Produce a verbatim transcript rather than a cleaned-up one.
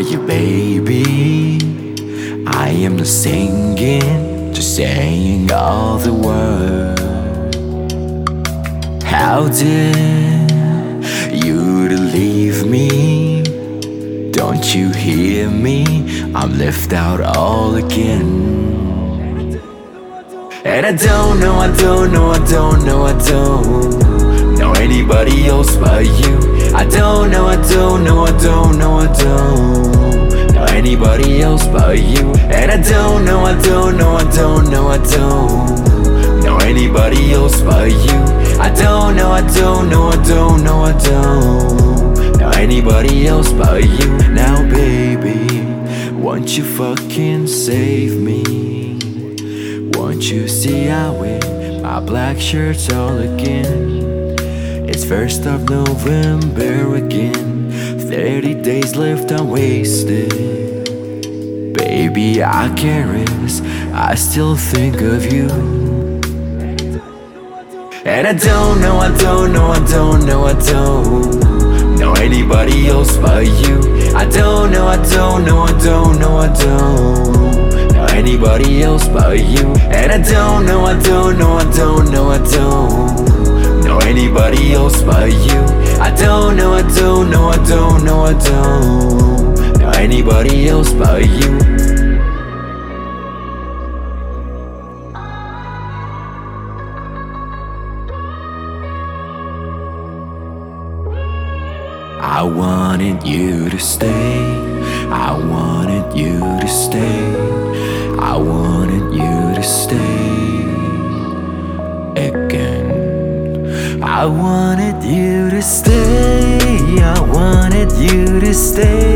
you, baby. I am not singing, just saying all the words. How did you leave me? Don't you hear me? I'm left out all again. And I don't know, I don't know, I don't know, I don't know anybody else but you. I don't know, I don't know, I don't know, I don't know anybody else but you. And I don't know, I don't know, I don't know, I don't know anybody else but you. I don't know, I don't know, I don't know, I don't know anybody else but you. Now baby, won't you fucking save me? Won't you see I wear my black shirts all again? It's first of November again, thirty days left unwasted. Baby, I can't rest, I still think of you. And I don't know, I don't know, I don't know, I don't know anybody else but you. I don't know, I don't know, I don't know, I don't know anybody else but you. And I don't know, I don't know, I don't know, I don't know anybody else but you. I don't know, I don't know, I don't know, I don't know anybody else but you. I wanted you to stay, I wanted you to stay, I wanted you to stay again. I wanted you to stay, I wanted you to stay.